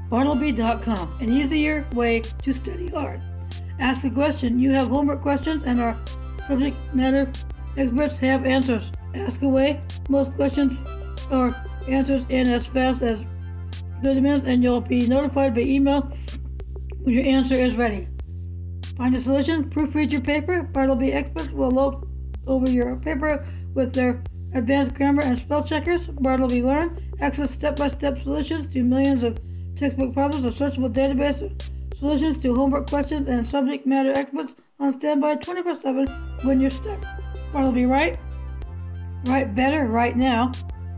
Bartleby.com, an easier way to study hard. Ask a question. You have homework questions and our subject matter experts have answers. Ask away. Most questions are answers in as fast as 30 minutes and you'll be notified by email when your answer is ready. Find a solution. Proofread your paper. Bartleby experts will look over your paper with their advanced grammar and spell checkers. Bartleby Learn. Access step-by-step solutions to millions of textbook problems, a searchable database of solutions to homework questions, and subject matter experts on standby 24/7 when you're stuck. Bartleby Write. Write better, right now.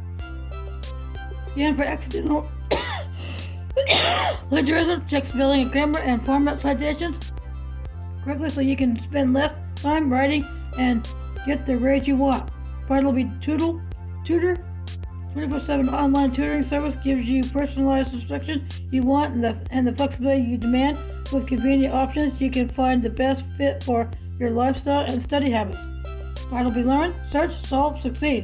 Scan for accidental plagiarism. Check spelling and grammar and format citations correctly so you can spend less time writing and get the grades you want. Bartleby Tutor 24/7 online tutoring service gives you personalized instruction you want and the flexibility you demand. With convenient options, you can find the best fit for your lifestyle and study habits. Bartleby Learn. Search, solve, succeed.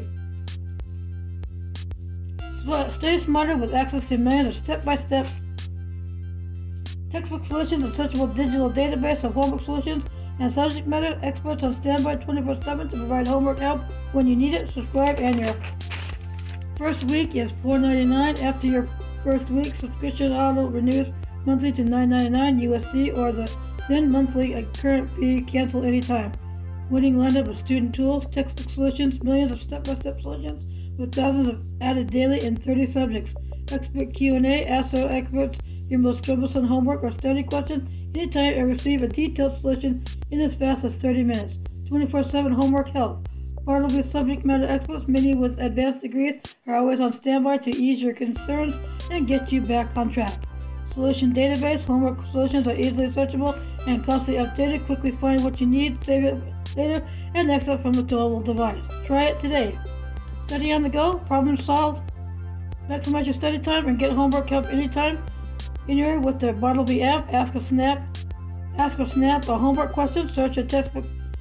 Study smarter with access to millions of step-by-step textbook solutions, a searchable digital database of homework solutions, and subject matter experts on standby 24/7 to provide homework help when you need it. Subscribe and your first week is $4.99. After your first week, subscription auto renews monthly to $9.99 USD or the then monthly current fee. Cancel anytime. Winning lineup of student tools, textbook solutions, millions of step-by-step solutions with thousands of added daily in 30 subjects. Expert Q&A. Ask our experts your most troublesome homework or study questions anytime and receive a detailed solution in as fast as 30 minutes. 24/7 homework help. Bartleby subject matter experts, many with advanced degrees, are always on standby to ease your concerns and get you back on track. Solution database. Homework solutions are easily searchable and constantly updated. Quickly find what you need, save it later, and exit from the mobile device. Try it today. Study on the go. Problem solved. Maximize your study time and get homework help anytime, anywhere with the Bartleby app. Ask or Snap a homework question. Search textbook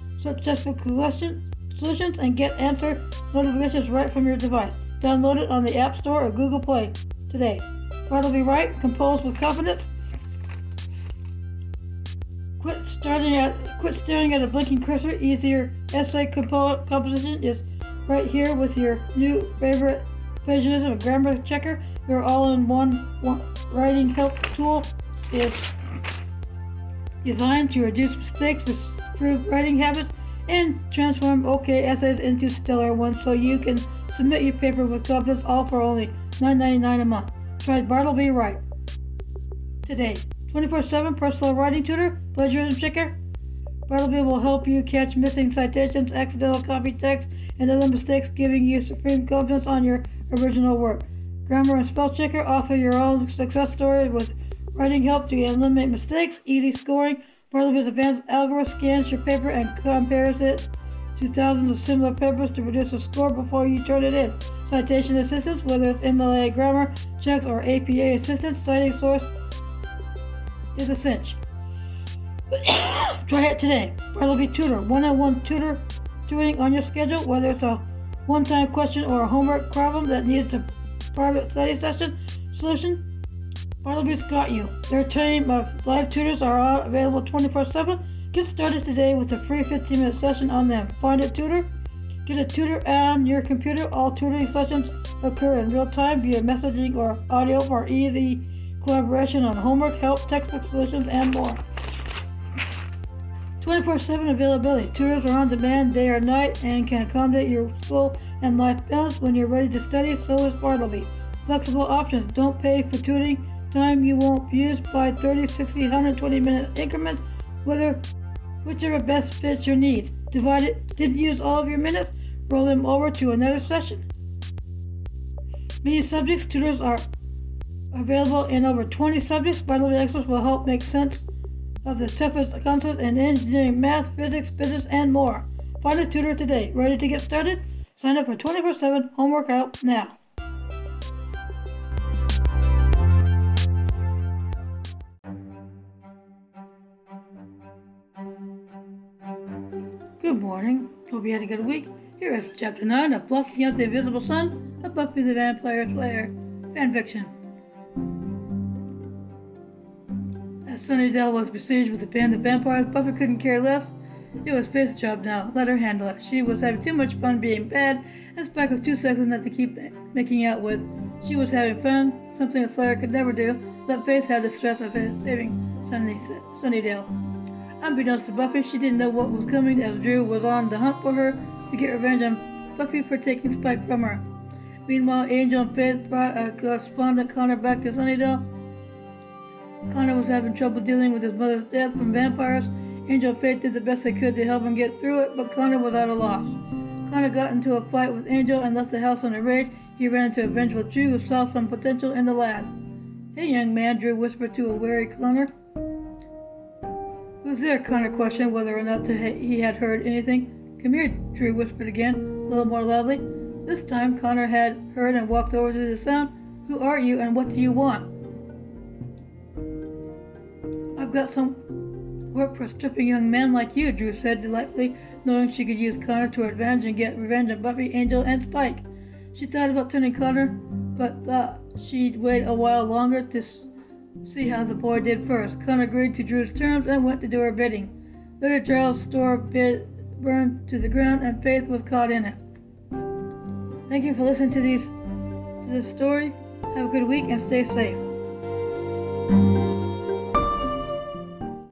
solutions and get answer notifications right from your device. Download it on the App Store or Google Play today. Bartleby Write. Compose with confidence. Quit staring at a blinking cursor. Easier essay composition is right here with your new favorite plagiarism and grammar checker. Your all-in-one writing help tool is designed to reduce mistakes, improve writing habits, and transform okay essays into stellar ones so you can submit your paper with confidence, all for only $9.99 a month. Try Bartleby Write today. 24/7 personal writing tutor, plagiarism checker. Bartleby will help you catch missing citations, accidental copy text, and other mistakes, giving you supreme confidence on your original work. Grammar and spell checker. Author your own success story with writing help to eliminate mistakes. Easy scoring. Bartleby's advanced algorithm scans your paper and compares it to thousands of similar papers to produce a score before you turn it in. Citation assistance, whether it's MLA grammar checks or APA assistance, citing source is a cinch. Try it today. Bartleby Tutor. One-on-one tutoring on your schedule, whether it's a one-time question or a homework problem that needs a private study solution. Bartleby's got you. Their team of live tutors are available 24/7. Get started today with a free 15-minute session on them. Find a tutor. Get a tutor on your computer. All tutoring sessions occur in real time via messaging or audio for easy collaboration on homework, help, textbook solutions, and more. 24/7 availability. Tutors are on demand day or night and can accommodate your school and life balance when you're ready to study. So is Bartleby. Flexible options. Don't pay for tutoring time you won't use. By 30, 60, 120-minute increments, whichever best fits your needs. Didn't use all of your minutes? Roll them over to another session. Many subjects. Tutors are available in over 20 subjects. Bartleby experts will help make sense of the toughest concepts in engineering, math, physics, business, and more. Find a tutor today. Ready to get started? Sign up for 24/7 homework help now. Good morning. Hope you had a good week. Here is Chapter 9 of Blocking Out the Invisible Sun, a Buffy the Vampire Slayer fanfiction. Sunnydale was besieged with a band of vampires. Buffy couldn't care less. It was Faith's job now. Let her handle it. She was having too much fun being bad, and Spike was too sexy not to keep making out with. She was having fun, something a Slayer could never do. Let Faith have the stress of saving Sunnydale. Unbeknownst to Buffy, she didn't know what was coming as Drew was on the hunt for her to get revenge on Buffy for taking Spike from her. Meanwhile, Angel and Faith brought a correspondent Connor back to Sunnydale. Connor was having trouble dealing with his mother's death from vampires. Angel and Faith did the best they could to help him get through it, but Connor was at a loss. Connor got into a fight with Angel and left the house in a rage. He ran into a vengeful Drew who saw some potential in the lad. "Hey, young man," Drew whispered to a wary Connor. "Who's there?" Connor questioned, whether or not he had heard anything. "Come here," Drew whispered again, a little more loudly. This time, Connor had heard and walked over to the sound. "Who are you, and what do you want?" "I've got some work for a stripping young man like you," Drew said delightfully, knowing she could use Connor to her advantage and get revenge on Buffy, Angel, and Spike. She thought about turning Connor, but thought she'd wait a while longer to see how the boy did first. Connor agreed to Drew's terms and went to do her bidding. Later, Giles' store burned to the ground, and Faith was caught in it. Thank you for listening to this story. Have a good week and stay safe.